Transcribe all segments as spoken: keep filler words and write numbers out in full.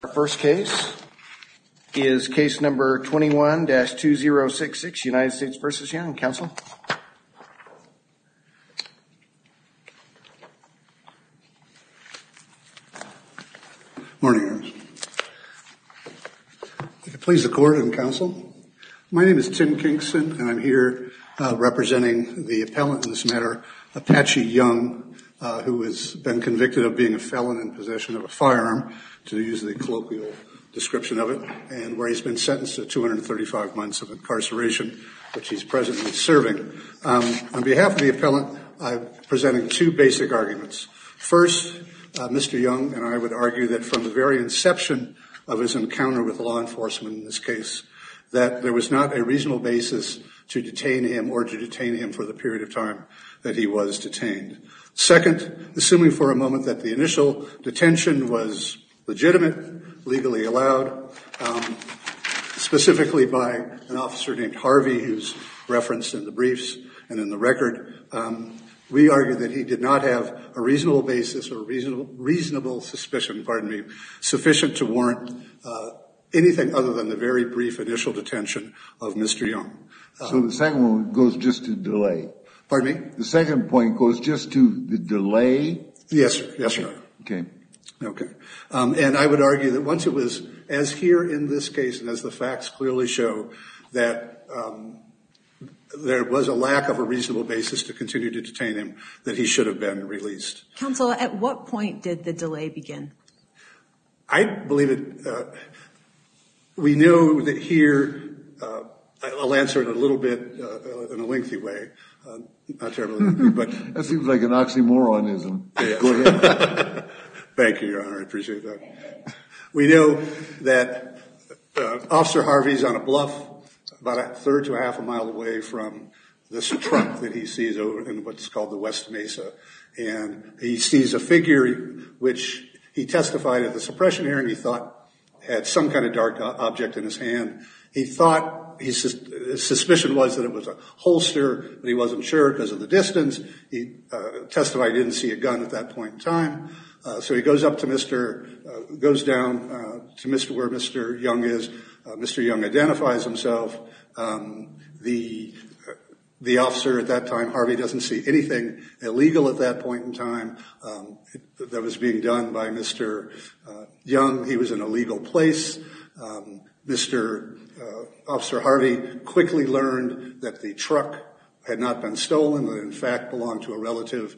Our first case is case number twenty-one dash two zero six six, United States versus Young. Counsel. Morning, Your Honor. If it please the court and counsel, my name is Tim Kingston, and I'm here uh, representing the appellant in this matter, Apache Young, uh, who has been convicted of being a felon in possession of a firearm, to use the colloquial description of it, and where he's been sentenced to two hundred thirty-five months of incarceration, which he's presently serving. Um, on behalf of the appellant, I'm presenting two basic arguments. First, uh, Mister Young and I would argue that from the very inception of his encounter with law enforcement in this case, that there was not a reasonable basis to detain him or to detain him for the period of time that he was detained. Second, assuming for a moment that the initial detention was legitimate, legally allowed, um, specifically by an officer named Harvey, who's referenced in the briefs and in the record, um, we argue that he did not have a reasonable basis or reasonable, reasonable suspicion, pardon me, sufficient to warrant uh, anything other than the very brief initial detention of Mister Young. Um, so the second one goes just to delay. Pardon me? The second point goes just to the delay? Yes, sir. Yes, sir. Okay. Okay. Um, and I would argue that once it was, as here in this case, and as the facts clearly show, that um, there was a lack of a reasonable basis to continue to detain him, that he should have been released. Counsel, at what point did the delay begin? I believe it, uh, we know that here, uh, I'll answer it a little bit uh, in a lengthy way, uh, not terribly lengthy, but... That seems like an oxymoronism. Yeah. Go ahead. Thank you, Your Honor. I appreciate that. We know that uh, Officer Harvey's on a bluff about a third to a half a mile away from this truck that he sees over in what's called the West Mesa. And he sees a figure which he testified at the suppression hearing he thought had some kind of dark object in his hand. He thought, his, his suspicion was that it was a holster, but he wasn't sure because of the distance. He uh, testified he didn't see a gun at that point in time. Uh, so he goes up to Mister, uh, goes down uh, to Mister where Mister Young is. Uh, Mister Young identifies himself. Um, the uh, the officer at that time, Harvey, doesn't see anything illegal at that point in time um, it, that was being done by Mister Uh, Young. He was in a legal place. Um, Mister Uh, Officer Harvey quickly learned that the truck had not been stolen, that in fact belonged to a relative,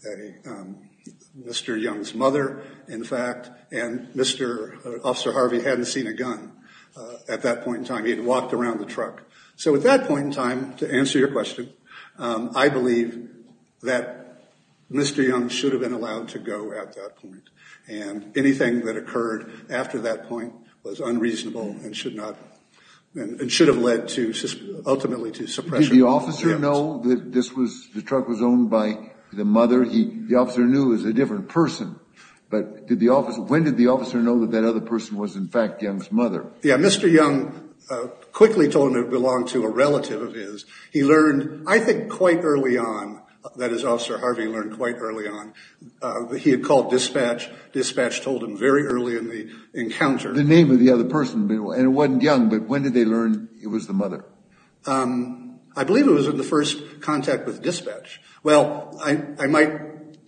a um, Mister Young's mother, in fact, and Mister Uh, Officer Harvey hadn't seen a gun uh, at that point in time. He had walked around the truck. So at that point in time, to answer your question, um, I believe that Mister Young should have been allowed to go at that point. And anything that occurred after that point was unreasonable and should not, and, and should have led to ultimately to suppression. Did the officer know that this was, the truck was owned by the mother? He, the officer knew it was a different person. But did the officer, when did the officer know that that other person was in fact Young's mother? Yeah, Mister Young uh, quickly told him it belonged to a relative of his. He learned, I think quite early on, that is, Officer Harvey learned quite early on, uh, he had called dispatch. Dispatch told him very early in the encounter. The name of the other person, and it wasn't Young, but when did they learn it was the mother? Um, I believe it was in the first contact with dispatch. Well, I, I might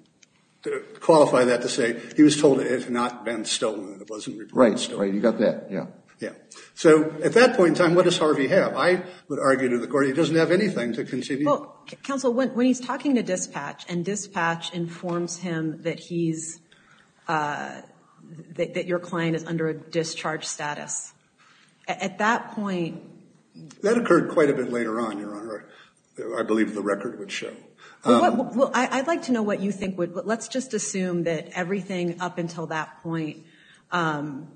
qualify that to say he was told it had not been stolen, and it wasn't reported right, stolen. Right, you got that, yeah. Yeah. So at that point in time, what does Harvey have? I would argue to the court he doesn't have anything to continue. Well, counsel, when, when he's talking to dispatch and dispatch informs him that he's, uh, that, that your client is under a discharge status, at, at that point. That occurred quite a bit later on, Your Honor. I believe the record would show. Well, um, what, well I, I'd like to know what you think would, let's just assume that everything up until that point, um,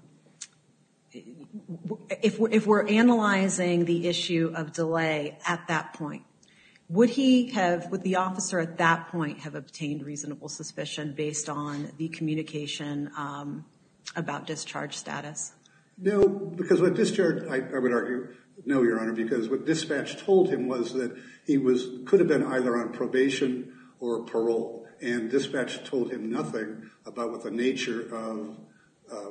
If we're, if we're analyzing the issue of delay at that point, would he have, would the officer at that point have obtained reasonable suspicion based on the communication um, about discharge status? No, because what discharge, I, I would argue, no, Your Honor, because what dispatch told him was that he was, could have been either on probation or parole. And dispatch told him nothing about what the nature of uh,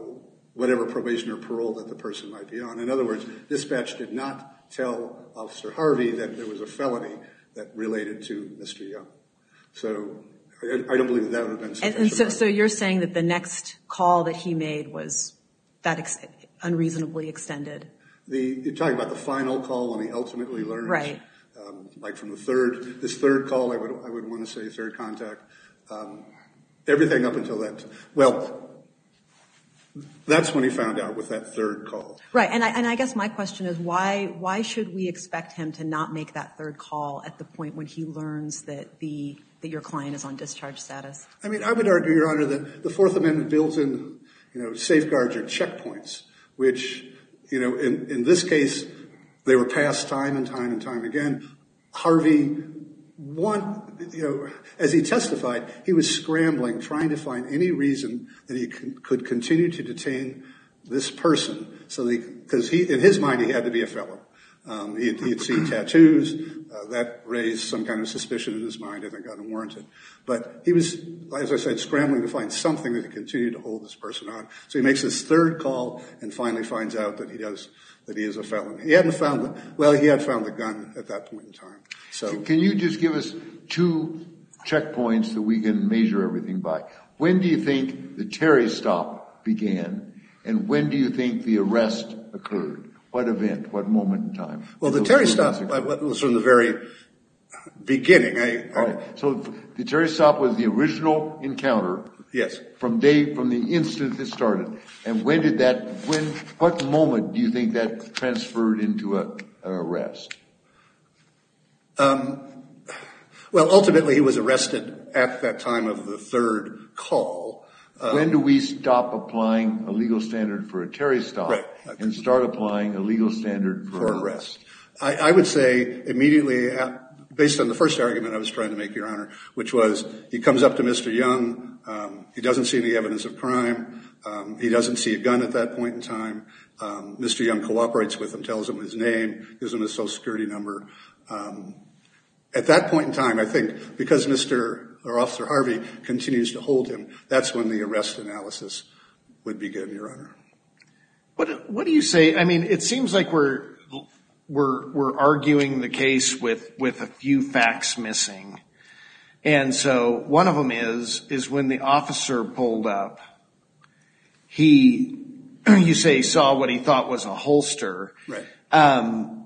whatever probation or parole that the person might be on. In other words, dispatch did not tell Officer Harvey that there was a felony that related to Mister Young. So I, I don't believe that, that would have been sufficient. And, and so, so you're saying that the next call that he made was that ex- unreasonably extended? The, you're talking about the final call when he ultimately learns, right? Um, like from the third, this third call, I would I would want to say third contact. Um, everything up until that, well, that's when he found out with that third call. Right, and I, and I guess my question is why why should we expect him to not make that third call at the point when he learns that the that your client is on discharge status? I mean, I would argue, Your Honor, that the Fourth Amendment builds in, you know, safeguards or checkpoints, which, you know, in, in this case, they were passed time and time and time again. Harvey, one, you know, as he testified, he was scrambling, trying to find any reason that he c- could continue to detain this person. So, because he, in his mind, he had to be a felon. Um, he, he had seen tattoos. Uh, that raised some kind of suspicion in his mind, I think, unwarranted. But he was, as I said, scrambling to find something that he continued to hold this person on. So he makes this third call and finally finds out that he does, that he is a felon. He hadn't found the, well, he had found the gun at that point in time. So, can you just give us two checkpoints that we can measure everything by? When do you think the Terry stop began, and when do you think the arrest occurred? What event? What moment in time? Well, the Terry stop was from the very beginning. I, I, All right. So the Terry stop was the original encounter. Yes. From day, from the instant it started. And when did that, when, what moment do you think that transferred into a, an arrest? Um, well, ultimately he was arrested at that time of the third call. Um, when do we stop applying a legal standard for a Terry stop right. and start applying a legal standard for, for arrest? I, I would say immediately, at, based on the first argument I was trying to make, Your Honor, which was he comes up to Mister Young, um, he doesn't see any evidence of crime, um, he doesn't see a gun at that point in time. Um, Mister Young cooperates with him, tells him his name, gives him his social security number. Um, at that point in time, I think, because Mister or Officer Harvey continues to hold him, that's when the arrest analysis would begin, Your Honor. What What do you say? I mean, it seems like we're we're we're arguing the case with with a few facts missing, and so one of them is is when the officer pulled up, he you say saw what he thought was a holster, right? Um,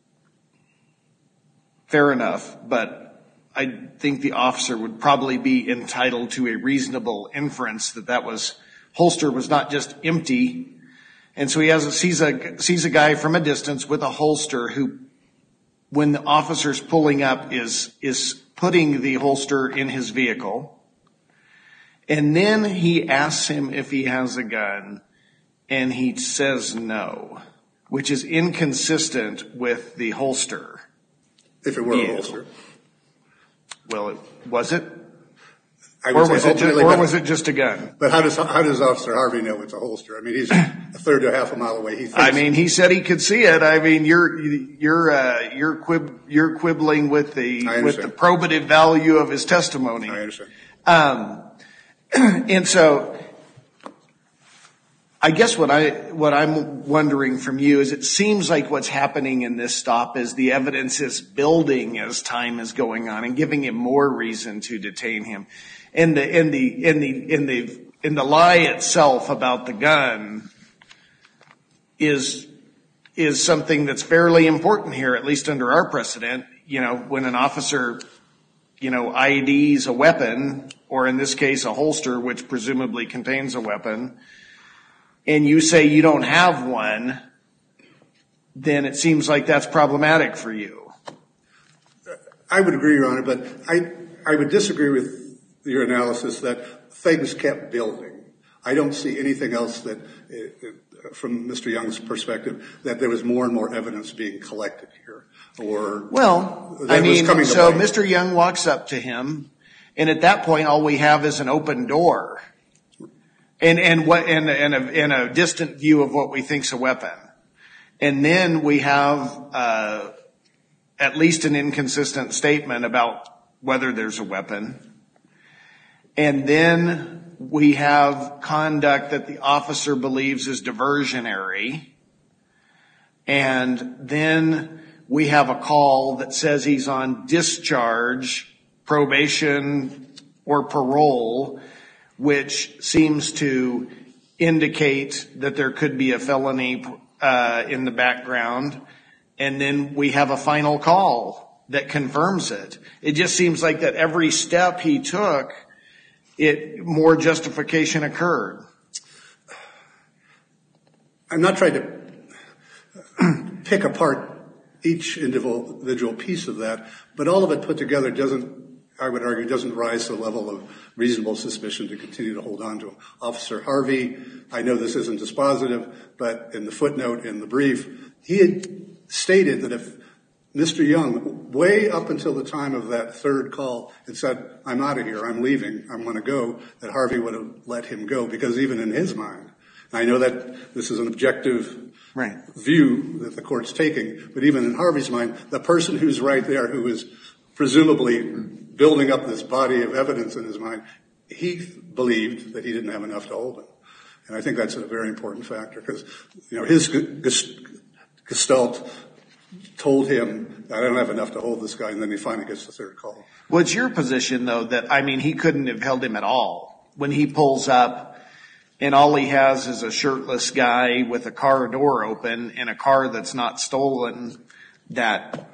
fair enough, but I think the officer would probably be entitled to a reasonable inference that that was holster was not just empty. And so he has a, sees a sees a guy from a distance with a holster who, when the officer's pulling up, is is putting the holster in his vehicle. And then he asks him if he has a gun, and he says no, which is inconsistent with the holster. If it were a holster. Well, it, was it? I or would was say it just, or was it just a gun? But how does how does Officer Harvey know it's a holster? I mean, he's a third to a half a mile away. He thinks I mean, he said he could see it. I mean, you're you're uh, you're quib you're quibbling with the with the probative value of his testimony. I understand. Um, and so, I guess what I what I'm wondering from you is, it seems like what's happening in this stop is the evidence is building as time is going on and giving him more reason to detain him. And the in the in the in the in the lie itself about the gun is is something that's fairly important here, at least under our precedent. You know, when an officer, you know, I Ds a weapon, or in this case a holster, which presumably contains a weapon, and you say you don't have one, then it seems like that's problematic for you. I would agree, Your Honor, but I I would disagree with your analysis that things kept building. I don't see anything else that, uh, from Mister Young's perspective, that there was more and more evidence being collected here. Or well, I mean, so Mister Young walks up to him, and at that point, all we have is an open door, and and what and and a, and a distant view of what we think's a weapon, and then we have uh, at least an inconsistent statement about whether there's a weapon. And then we have conduct that the officer believes is diversionary. And then we have a call that says he's on discharge, probation, or parole, which seems to indicate that there could be a felony uh, in the background. And then we have a final call that confirms it. It just seems like that every step he took, it more justification occurred. I'm not trying to pick apart each individual piece of that, but all of it put together doesn't, I would argue, doesn't rise to the level of reasonable suspicion to continue to hold on to him. Officer Harvey, I know this isn't dispositive, but in the footnote in the brief, he had stated that if Mister Young, way up until the time of that third call, had said, I'm out of here, I'm leaving, I'm going to go, that Harvey would have let him go, because even in his mind, I know that this is an objective right. view that the court's taking, but even in Harvey's mind, the person who's right there, who is presumably building up this body of evidence in his mind, he believed that he didn't have enough to hold him. And I think that's a very important factor, because, you know, his gestalt told him, I don't have enough to hold this guy, and then he finally gets the third call. Well, it's your position, though, that, I mean, he couldn't have held him at all. When he pulls up, and all he has is a shirtless guy with a car door open and a car that's not stolen, that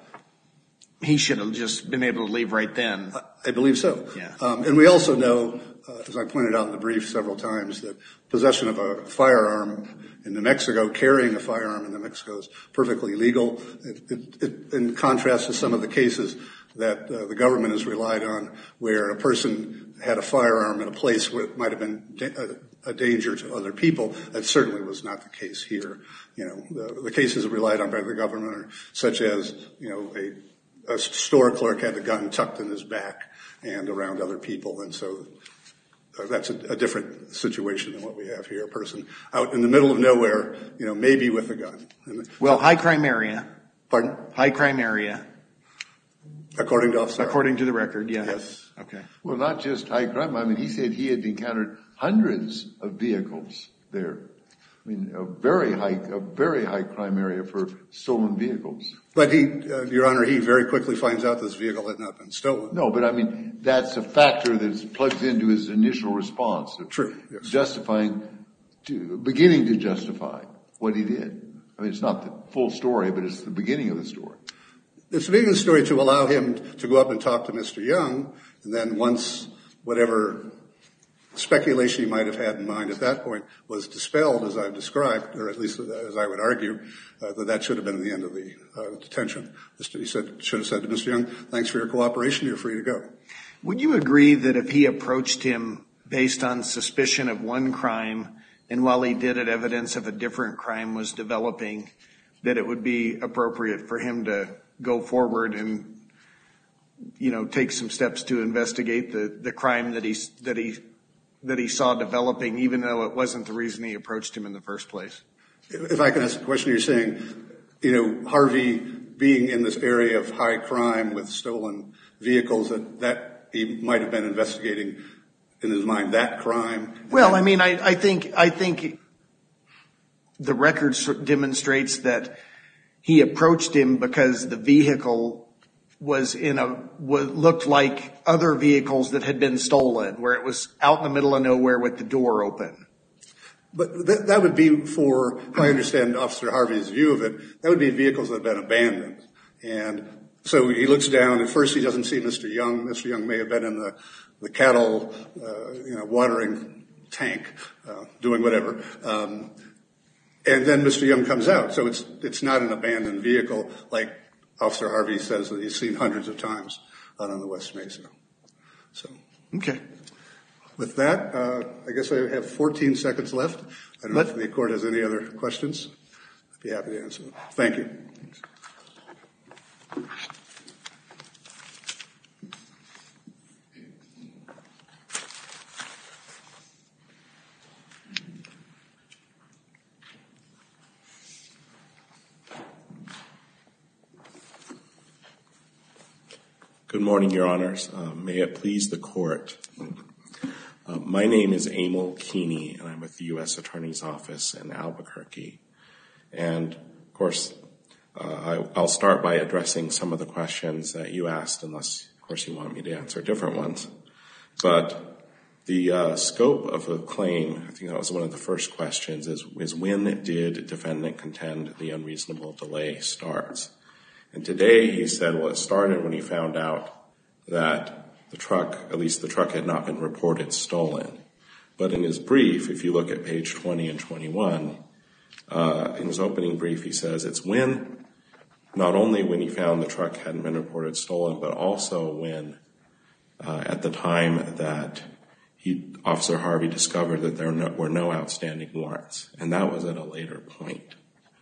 he should have just been able to leave right then. I believe so. Yeah. Um, and we also know, uh, as I pointed out in the brief several times, that possession of a firearm in New Mexico, carrying a firearm in New Mexico is perfectly legal. It, it, it, in contrast to some of the cases that uh, the government has relied on, where a person had a firearm in a place where it might have been da- a danger to other people, that certainly was not the case here. You know, the, the cases relied on by the government are such as, you know, a, a store clerk had the gun tucked in his back and around other people, and so uh, that's a, a different situation than what we have here. A person out in the middle of nowhere, you know, maybe with a gun. And well, high crime area. Pardon? High crime area. According to Officer. According to the record, yeah. Yes. Okay. Well, not just high crime. I mean, he said he had encountered hundreds of vehicles there. I mean, a very high, a very high crime area for stolen vehicles. But he, uh, Your Honor, he very quickly finds out this vehicle had not been stolen. No, but I mean, that's a factor that plugs into his initial response. True. Yes. Justifying, to, beginning to justify what he did. I mean, it's not the full story, but it's the beginning of the story. It's the beginning of the story to allow him to go up and talk to Mister Young, and then once whatever speculation he might have had in mind at that point was dispelled, as I've described, or at least as I would argue, uh, that that should have been the end of the uh, detention. He said, should have said to Mister Young, thanks for your cooperation, you're free to go. Would you agree that if he approached him based on suspicion of one crime, and while he did it, evidence of a different crime was developing, that it would be appropriate for him to go forward and, you know, take some steps to investigate the, the crime that he, that he, that he saw developing, even though it wasn't the reason he approached him in the first place? If I can ask a question, you're saying, you know, Harvey being in this area of high crime with stolen vehicles, that, that he might have been investigating in his mind that crime? Well, I mean, I, I think, I think the record demonstrates that he approached him because the vehicle was in a, was, looked like other vehicles that had been stolen, where it was out in the middle of nowhere with the door open. But th- that would be for, if I understand Officer Harvey's view of it, that would be vehicles that have been abandoned. And so he looks down. At first he doesn't see Mister Young. Mister Young may have been in the, the cattle, uh, you know, watering tank, uh, doing whatever. Um, and then Mister Young comes out. So it's, it's not an abandoned vehicle like Officer Harvey says that he's seen hundreds of times out on the West Mesa. So. Okay. With that, uh, I guess I have fourteen seconds left. I don't know if the court has any other questions. I'd be happy to answer them. Thank you. Good morning, Your Honors. Uh, may it please the court. Uh, my name is Emil Keeney, and I'm with the U S Attorney's Office in Albuquerque. And, of course, uh, I, I'll start by addressing some of the questions that you asked, unless, of course, you want me to answer different ones. But the uh, scope of the claim, I think that was one of the first questions, is, is when did defendant contend the unreasonable delay starts? And today he said, well, it started when he found out that the truck, at least the truck, had not been reported stolen. But in his brief, if you look at page twenty and twenty-one, uh, in his opening brief, he says it's when, not only when he found the truck hadn't been reported stolen, but also when, uh, at the time that he, Officer Harvey discovered that there no, were no outstanding warrants. And that was at a later point.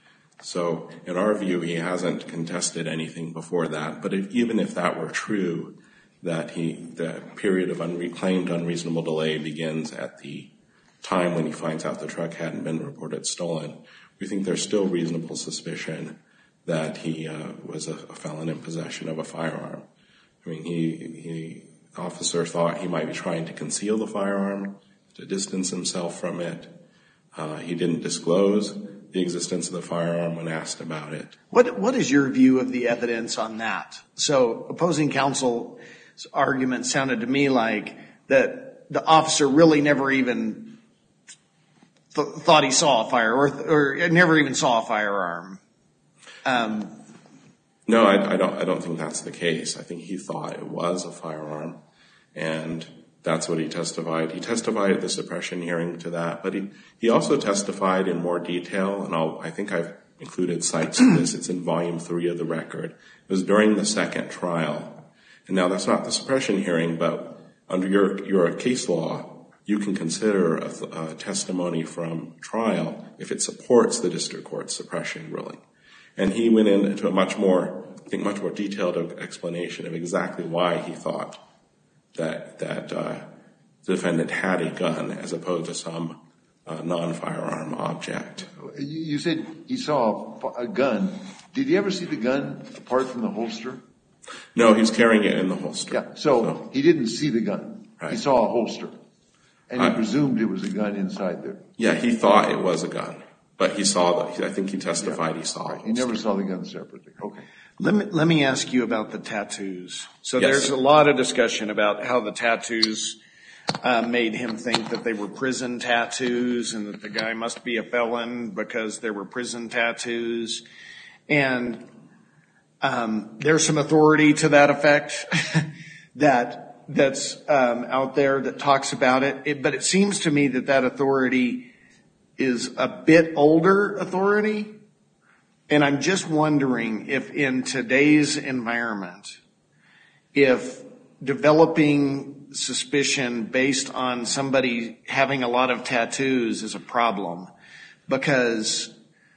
So in our view, he hasn't contested anything before that. But if, even if that were true, that he, the period of unreclaimed unreasonable delay begins at the time when he finds out the truck hadn't been reported stolen, we think there's still reasonable suspicion that he uh, was a, a felon in possession of a firearm. I mean, he, he, the officer thought he might be trying to conceal the firearm, to distance himself from it. Uh, he didn't disclose the existence of the firearm when asked about it. What, what is your view of the evidence on that? So opposing counsel's argument sounded to me like that the officer really never even th- thought he saw a fire, or, or never even saw a firearm. Um, no, I, I don't. I don't think that's the case. I think he thought it was a firearm, and that's what he testified. He testified at the suppression hearing to that, but he, he also testified in more detail, and I'll, I think I've included cites of this. It's in volume three of the record. It was during the second trial. And now that's not the suppression hearing, but under your, your case law, you can consider a, a testimony from trial if it supports the district court's suppression ruling. And he went into a much more, I think, much more detailed explanation of exactly why he thought that that uh, the defendant had a gun as opposed to some uh, non-firearm object. You, you said he saw a, a gun. Did he ever see the gun apart from the holster? No, he's carrying it in the holster. Yeah, so, so he didn't see the gun. Right. He saw a holster. And he I, presumed it was a gun inside there. Yeah, he thought it was a gun. But he saw the, I think he testified yeah. he saw it. He never saw the gun separately. Okay. Let me, let me ask you about the tattoos. So yes. There's a lot of discussion about how the tattoos uh, made him think that they were prison tattoos and that the guy must be a felon because there were prison tattoos. And um, there's some authority to that effect that that's um, out there that talks about it. it. But it seems to me that that authority is a bit older authority. And I'm just wondering if in today's environment, if developing suspicion based on somebody having a lot of tattoos is a problem, because,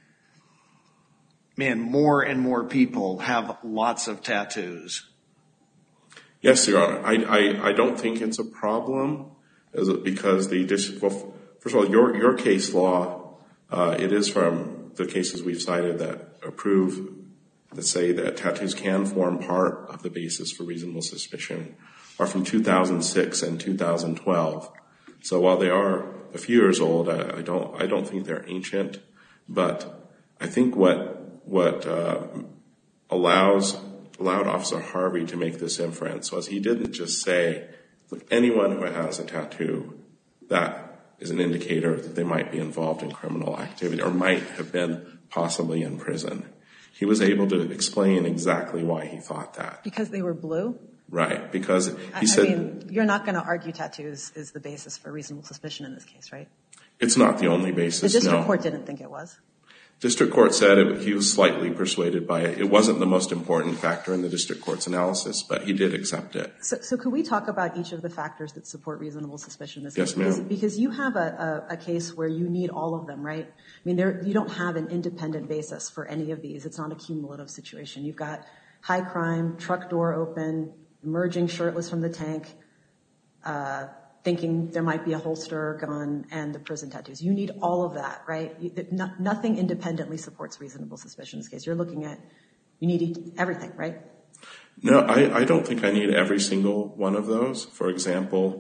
man, more and more people have lots of tattoos. Yes, Your Honor. I, I, I don't think it's a problem because the, well, first of all, your, your case law, uh, it is from the cases we've cited that approve, that say that tattoos can form part of the basis for reasonable suspicion, are from two thousand six and two thousand twelve. So while they are a few years old, I, I don't, I don't think they're ancient, but I think what, what, uh, allows, allowed Officer Harvey to make this inference was he didn't just say, look, anyone who has a tattoo, that is an indicator that they might be involved in criminal activity or might have been possibly in prison. He was able to explain exactly why he thought that. Because they were blue? Right, because he I, said... I mean, you're not going to argue tattoos is the basis for reasonable suspicion in this case, right? It's not the only basis, The district no. court didn't think it was. District court said it, he was slightly persuaded by it. It wasn't the most important factor in the district court's analysis, but he did accept it. So, so could we talk about each of the factors that support reasonable suspicion in this yes, case? Because, ma'am. because you have a, a, a case where you need all of them, right? I mean, there, you don't have an independent basis for any of these. It's not a cumulative situation. You've got high crime, truck door open, emerging shirtless from the tank, uh, thinking there might be a holster, gun, and the prison tattoos. You need all of that, right? You, no, nothing independently supports reasonable suspicion in this case. You're looking at, you need everything, right? No, I, I don't think I need every single one of those. For example,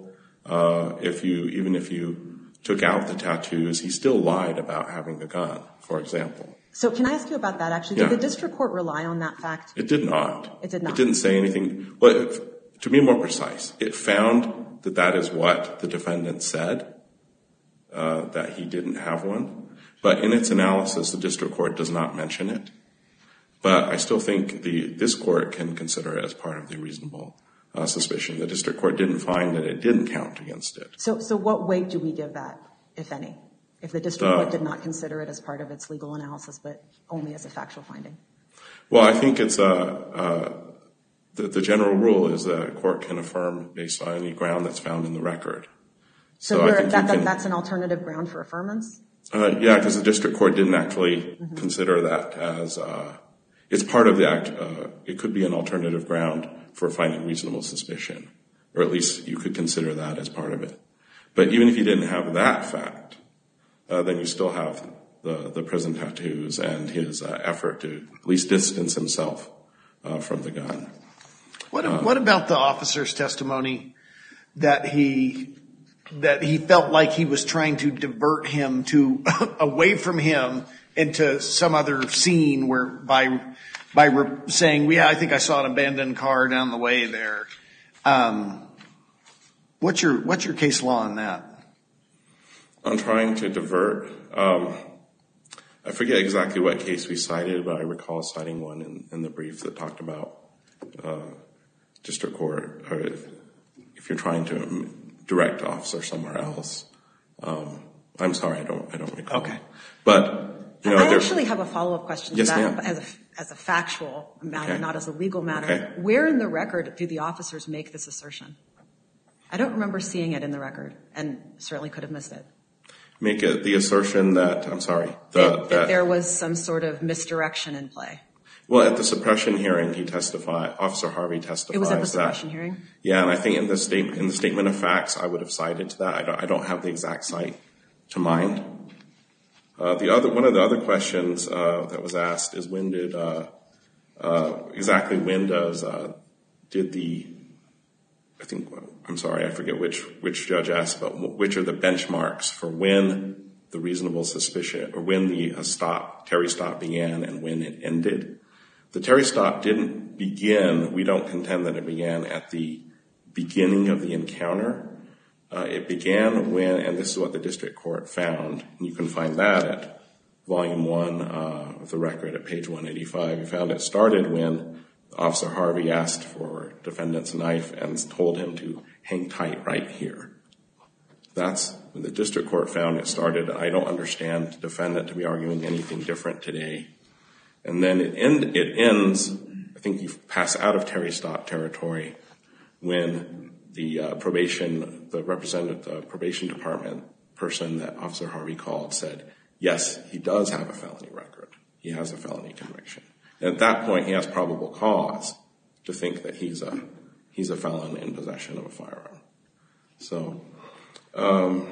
uh, if you, even if you took out the tattoos, he still lied about having the gun, for example. So can I ask you about that, actually? Yeah. Did the district court rely on that fact? It did not. It did not. It didn't say anything. Well, it, to be more precise, it found that that is what the defendant said, uh, that he didn't have one. But in its analysis, the district court does not mention it. But I still think the this court can consider it as part of the reasonable uh, suspicion. The district court didn't find that it didn't count against it. So, so what weight do we give that, if any, if the district uh, court did not consider it as part of its legal analysis, but only as a factual finding? Well, I think it's a, uh, the, the general rule is that a court can affirm based on any ground that's found in the record. So, so I think that, can, that's an alternative ground for affirmance? Uh, yeah, because the district court didn't actually mm-hmm. consider that as, uh, it's part of the act, uh, it could be an alternative ground for finding reasonable suspicion, or at least you could consider that as part of it. But even if you didn't have that fact, uh, then you still have the, the prison tattoos and his uh, effort to at least distance himself uh, from the gun. What, uh, what about the officer's testimony that he that he felt like he was trying to divert him to away from him into some other scene where by by re- saying, yeah, I think I saw an abandoned car down the way there. Um, what's your what's your case law on that? On trying to divert, um, I forget exactly what case we cited, but I recall citing one in, in the brief that talked about uh, district court, or if, if you're trying to direct officer somewhere else. Um, I'm sorry, I don't I don't recall. Okay, but you know, I actually have a follow-up question yes, to that ma'am. as a as a factual matter, okay. not as a legal matter. Okay. Where in the record do the officers make this assertion? I don't remember seeing it in the record, and certainly could have missed it. Make it the assertion that, I'm sorry. The, that, that, that there was some sort of misdirection in play. Well, at the suppression hearing, he testified, Officer Harvey testifies that. It was at the suppression that, hearing? Yeah, and I think in the statement, in the statement of facts, I would have cited to that. I don't, I don't have the exact site to mind. Uh, the other, one of the other questions uh, that was asked is when did, uh, uh, exactly when does, uh, did the, I think, I'm sorry, I forget which, which judge asked, but which are the benchmarks for when the reasonable suspicion, or when the uh, stop, Terry stop began and when it ended. The Terry stop didn't begin, we don't contend that it began at the beginning of the encounter. Uh, it began when, and this is what the district court found, and you can find that at volume one uh, of the record at page one eighty-five. You found it started when Officer Harvey asked for defendant's knife and told him to hang tight right here. That's when the district court found it started. I don't understand the defendant to be arguing anything different today. And then it, end, it ends, I think you pass out of Terry stop territory when the uh, probation, the representative, the probation department person that Officer Harvey called said, yes, he does have a felony record. He has a felony conviction. And at that point, he has probable cause to think that he's a, he's a felon in possession of a firearm. So, um,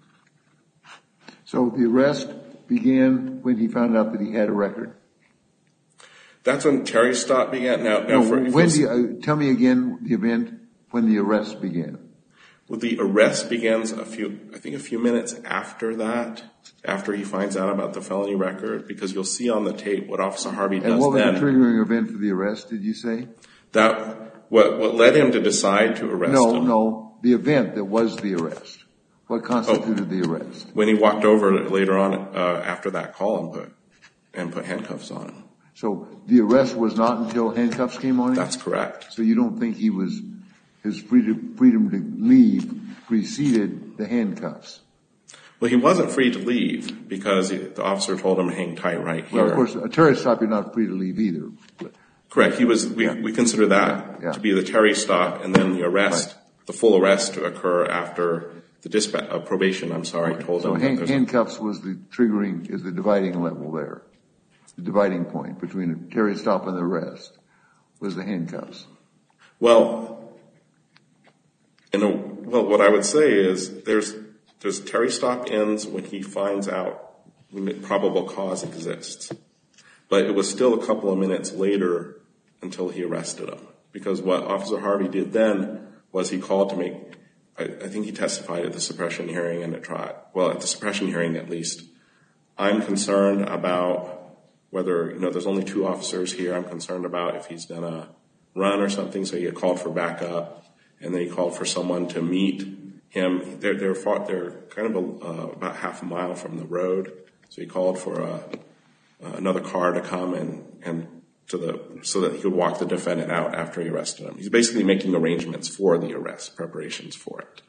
so the arrest began when he found out that he had a record? That's when Terry stop began. Now, now no, for, when do you, uh, tell me again the event when the arrest began. Well, the arrest begins a few, I think a few minutes after that, after he finds out about the felony record, because you'll see on the tape what Officer Harvey does then. And what was then. the triggering event for the arrest, did you say? That, what, what led him to decide to arrest no, him. No, no, the event that was the arrest. What constituted oh, the arrest? When he walked over later on uh, after that call and put, and put handcuffs on him. So the arrest was not until handcuffs came on him? That's correct. So you don't think he was, his freedom, freedom to leave preceded the handcuffs? Well, he wasn't free to leave because he, the officer told him to hang tight right here. Well, of course, a Terry stop, you're not free to leave either. Correct. He was, we, yeah. we consider that yeah, yeah. to be the Terry stop, and then the arrest, right. the full arrest to occur after the dispatch, uh, probation, I'm sorry, okay. told so him. So hand, that handcuffs a, was the triggering, is the dividing level there. The dividing point between a Terry stop and the arrest was the handcuffs. Well, in a, well, what I would say is there's, there's Terry stop ends when he finds out when probable cause exists. But it was still a couple of minutes later until he arrested him. Because what Officer Harvey did then was he called to make I, I think he testified at the suppression hearing and at trial. Well, at the suppression hearing at least. I'm concerned about whether, you know, there's only two officers here. I'm concerned about if he's going to run or something, so he called for backup, and then he called for someone to meet him. They're, they're, fought, they're kind of a, uh, about half a mile from the road, so he called for a, uh, another car to come and, and to the so that he could walk the defendant out after he arrested him. He's basically making arrangements for the arrest, preparations for it.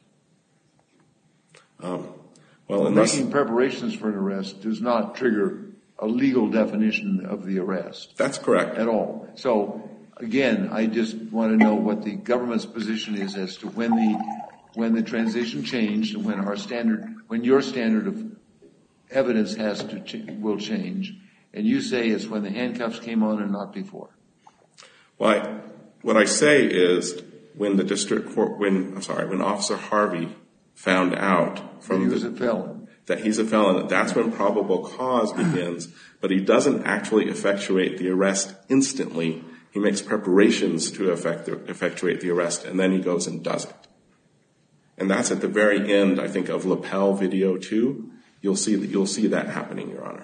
Um, well, unless, making preparations for an arrest does not trigger a legal definition of the arrest. That's correct. At all. So, again, I just want to know what the government's position is as to when the when the transition changed and when our standard, when your standard of evidence has to ch- will change. And you say it's when the handcuffs came on and not before. Well, I, what I say is when the district court, when, I'm sorry, when Officer Harvey found out from that he was the, a felon. that he's a felon, that's when probable cause begins, but he doesn't actually effectuate the arrest instantly. He makes preparations to effect the, effectuate the arrest, and then he goes and does it. And that's at the very end, I think, of lapel video two. You'll see that, you'll see that happening, Your Honor.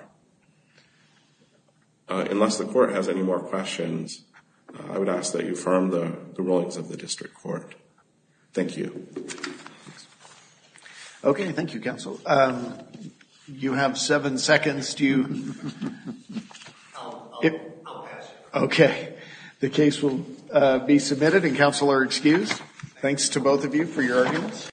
Uh, unless the court has any more questions, uh, I would ask that you affirm the, the rulings of the district court. Thank you. Okay, thank you, counsel. Um, you have seven seconds. Do you? I'll, I'll, it, I'll pass it. Okay. The case will uh, be submitted and counsel are excused. Thanks to both of you for your arguments.